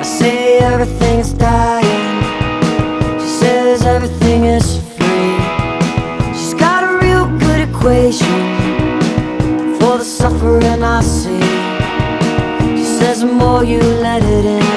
say everything is dying. She says everything is free. She's got a real good equation for the suffering I see. She says the more you let it in,